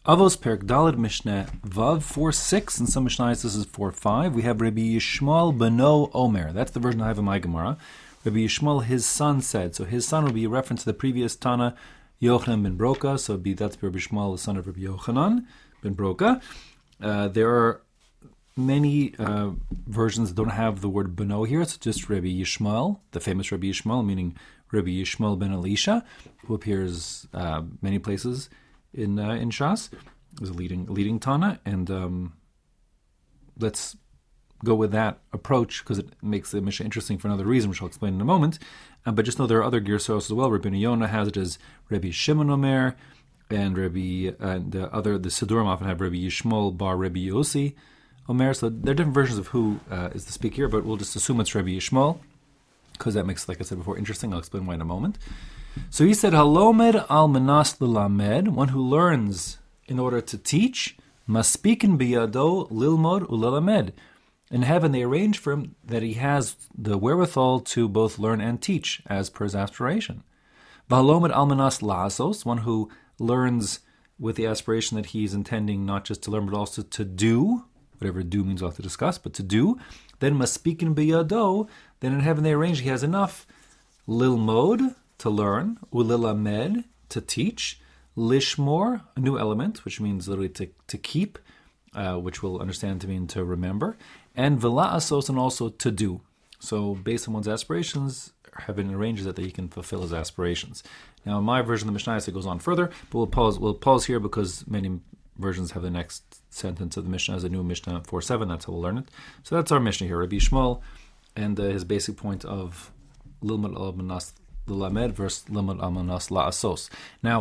Avos Perk Daled Mishnah Vav 4:6, and some Mishnahs this is 4:5. We have Rabbi Yishmael Beno Omer. That's the version I have in my Gemara. Rabbi Yishmael, his son, said. So his son will be a reference to the previous Tana, Yochanan ben Broka. So that's Rabbi Yishmael, the son of Rabbi Yochanan ben Broka. There are many versions that don't have the word Beno here. It's just Rabbi Yishmael, the famous Rabbi Yishmael, meaning Rabbi Yishmael ben Elisha, who appears many places in Shas. Is a leading Tana, and let's go with that approach because it makes the Mishnah interesting for another reason, which I'll explain in a moment. But just know there are other Girsos as well. Rabbi Yonah has it as Rabbi Shimon Omer, and the Sidurim often have Rabbi Yishmael bar Rabbi Yossi Omer. So there are different versions of who is the speak here, but we'll just assume it's Rabbi Yishmael because that makes, like I said before, interesting. I'll explain why in a moment. So he said, Halomed al menas l'lamed, one who learns in order to teach, maspikin biyado lilmod ulelamed. In heaven, they arrange for him that he has the wherewithal to both learn and teach, as per his aspiration. V'halomed al menas la'asos, one who learns with the aspiration that he's intending not just to learn, but also to do, whatever do means we'll have to discuss, but to do, then maspikin biyado, then in heaven they arrange he has enough lilmod, to learn, ulilamed, to teach, lishmor, a new element, which means literally to keep, which we'll understand to mean to remember, and vela'asos, and also to do. So based on one's aspirations, heaven arranges that he can fulfill his aspirations. Now in my version of the Mishnah, it goes on further, but we'll pause here because many versions have the next sentence of the Mishnah as a new Mishnah 4:7, that's how we'll learn it. So that's our Mishnah here, Rabbi Yishmael, and his basic point of Lilmud al-Manas Lamed versus Limud Amanas La'asos. Now,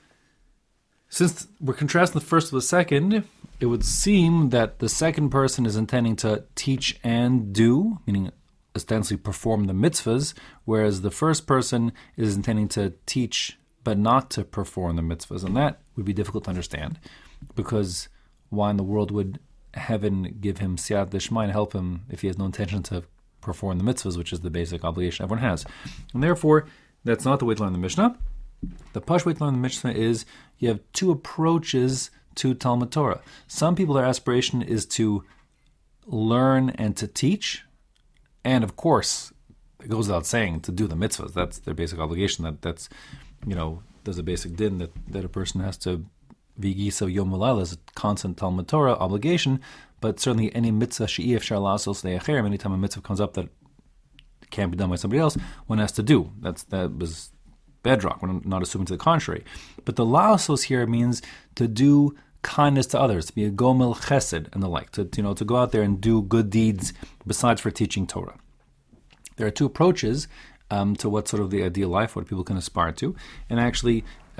since we're contrasting the first with the second, it would seem that the second person is intending to teach and do, meaning ostensibly perform the mitzvahs, whereas the first person is intending to teach but not to perform the mitzvahs. And that would be difficult to understand, because why in the world would heaven give him siyat d'shmai and help him if he has no intention to perform the mitzvahs, which is the basic obligation everyone has. And therefore, that's not the way to learn the Mishnah. The Pash way to learn the Mishnah is you have two approaches to Talmud Torah. Some people, their aspiration is to learn and to teach, and of course, it goes without saying, to do the mitzvahs. That's their basic obligation. That's there's a basic din that a person has to vigisa yom u'layla is a constant Talmud Torah obligation. But certainly any mitzvah she'if shar la'asos le'acher, anytime a mitzvah comes up that can't be done by somebody else, one has to do. That was bedrock. We're not assuming to the contrary. But the la'asos here means to do kindness to others, to be a gomel chesed and the like, to go out there and do good deeds besides for teaching Torah. There are two approaches to what sort of the ideal life, what people can aspire to. And actually,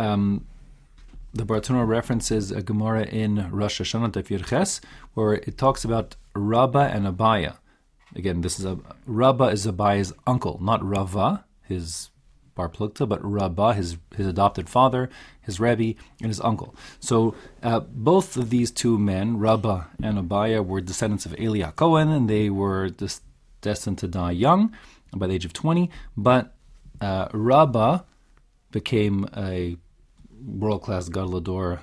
the Bartanura references a Gemara in Rosh Hashanah Tafir Ches, where it talks about Rabba and Abaya. Again, Rabba is Abaya's uncle, not Rava, his bar plukta, but Rabba, his adopted father, his Rebbe, and his uncle. So both of these two men, Rabba and Abaya, were descendants of Eli HaKohen, and they were destined to die young, by the age of 20. But Rabba became a world-class Gadol Hador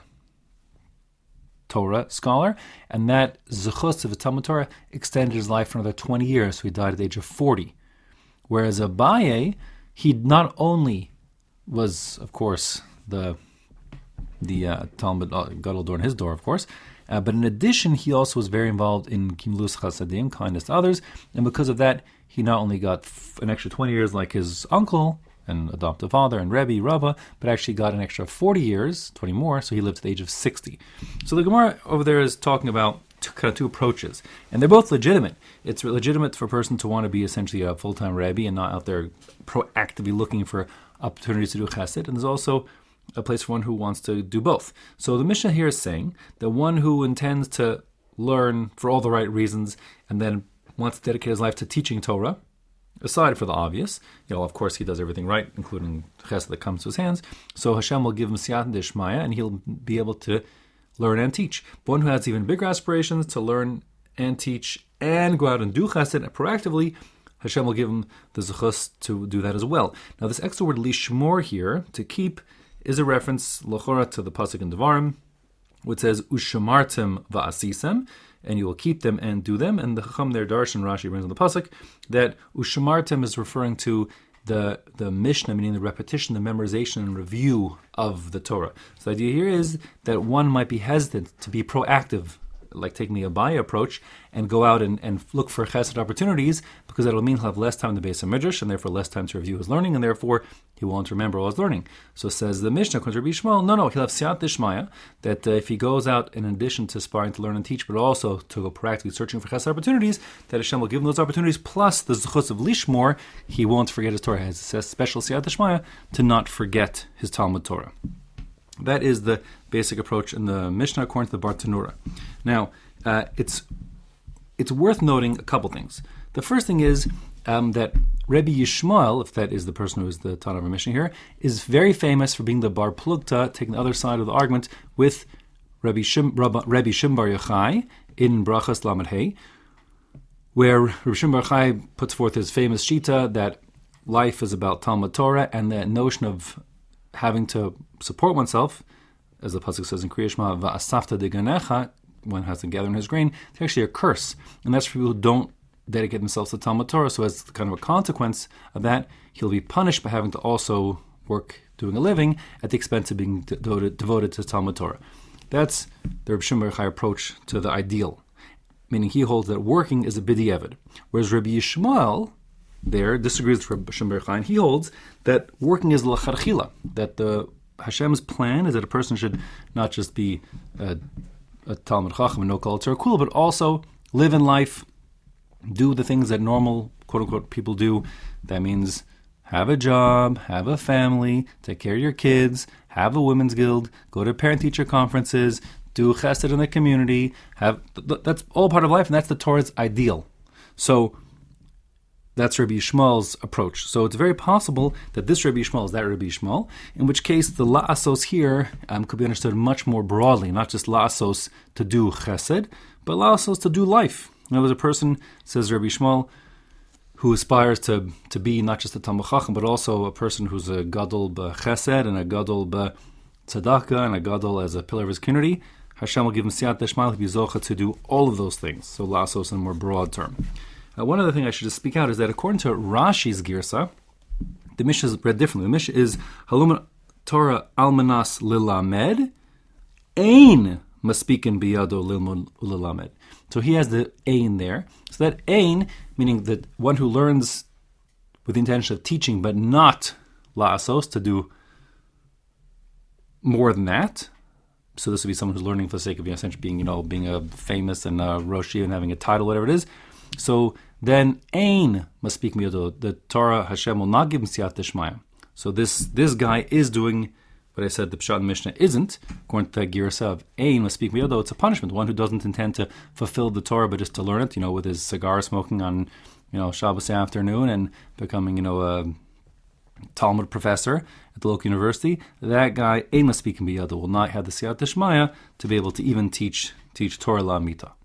Torah scholar, and that Zechus of the Talmud Torah extended his life for another 20 years, so he died at the age of 40. Whereas Abaye, he not only was, of course, the Talmud Gadol Hador in his door, of course, but in addition, he also was very involved in Kimlus Chasadim, kindness to others, and because of that, he not only got an extra 20 years like his uncle and adoptive father and Rebbe, Rava, but actually got an extra 40 years, 20 more, so he lived to the age of 60. So the Gemara over there is talking about two approaches, and they're both legitimate. It's legitimate for a person to want to be essentially a full-time Rebbe and not out there proactively looking for opportunities to do chesed, and there's also a place for one who wants to do both. So the Mishnah here is saying that one who intends to learn for all the right reasons and then wants to dedicate his life to teaching Torah, aside for the obvious, of course he does everything right, including chesed that comes to his hands, so Hashem will give him siyat d'shmaya, and he'll be able to learn and teach. But one who has even bigger aspirations to learn and teach and go out and do chesed proactively, Hashem will give him the zechus to do that as well. Now this extra word lishmor here, to keep, is a reference, l'chora, to the pasuk in Devarim, which says Ushamartim va'asisem, and you will keep them and do them. And the Chacham there, Darshan Rashi brings on the pasuk that Ushamartim is referring to the Mishnah, meaning the repetition, the memorization and review of the Torah. So the idea here is that one might be hesitant to be proactive, like taking the Abaya approach, and go out and look for chesed opportunities, because that'll mean he'll have less time in the base of Midrash, and therefore less time to review his learning, and therefore he won't remember all his learning. So says the Mishnah, according to Rabbi Yishmael, no, he'll have siyat dishmaya, that if he goes out in addition to aspiring to learn and teach, but also to go practically searching for chesed opportunities, that Hashem will give him those opportunities, plus the zechus of lishmor, he won't forget his Torah. He has a special siyat dishmaya to not forget his Talmud Torah. That is the basic approach in the Mishnah according to the Bartanura. Now, it's worth noting a couple things. The first thing is that Rabbi Yishmael, if that is the person who is the Tana of our Mishnah here, is very famous for being the Bar Plugta, taking the other side of the argument with Rabbi Shim Bar Yochai in Brachas Lamed Hey, where Rabbi Shim Bar Yochai puts forth his famous shita that life is about Talmud Torah, and the notion of having to support oneself, as the pasuk says in Kriya Shema, va'asafta deganecha, one has to gather in his grain, it's actually a curse. And that's for people who don't dedicate themselves to Talmud Torah. So as kind of a consequence of that, he'll be punished by having to also work doing a living at the expense of being devoted to Talmud Torah. That's the Rabbi Shimon Bar Yochai approach to the ideal, meaning he holds that working is a b'diavad. Whereas Rabbi Yishmael there disagrees with Rabbi Shimon Bar Yochai, and he holds that working is l'charchila, that the Hashem's plan is that a person should not just be a Talmud Chacham and no Kol Torah Kula, but also live in life, do the things that normal, quote-unquote, people do. That means have a job, have a family, take care of your kids, have a women's guild, go to parent-teacher conferences, do chesed in the community. That's all part of life, and that's the Torah's ideal. So that's Rabbi Yishmael's approach. So it's very possible that this Rabbi Yishmael is that Rabbi Yishmael, in which case the la'asos here could be understood much more broadly, not just la'asos to do chesed, but la'asos to do life. In other words, a person, says Rabbi Yishmael, who aspires to be not just a Talmud Chacham, but also a person who's a gadol b'chesed and a gadol b'tzedakah and a gadol as a pillar of his community, Hashem will give him siyat deshmaya, be zocha to do all of those things. So la'asos in a more broad term. One other thing I should just speak out is that according to Rashi's Girsa, the Mishnah is read differently. The Mishnah is Halum Torah Almanas Lilamed Ein Maspikin Biyado Lilmud Lilamed. So he has the Ein there. So that Ein, meaning that one who learns with the intention of teaching, but not la'asos, to do more than that. So this would be someone who's learning for the sake of essentially being a famous and Roshi and having a title, whatever it is. So then, Ein must speak miyodo. The Torah Hashem will not give him siyat deshmaya. So this guy is doing what I said the Pshat and Mishnah isn't. According to the Girsa of Ein must speak miyodo, it's a punishment. One who doesn't intend to fulfill the Torah but just to learn it, with his cigar smoking on, Shabbos afternoon and becoming, a Talmud professor at the local university. That guy Ein must speak miyodo, will not have the siyat deshmaya to be able to even teach Torah la'amita.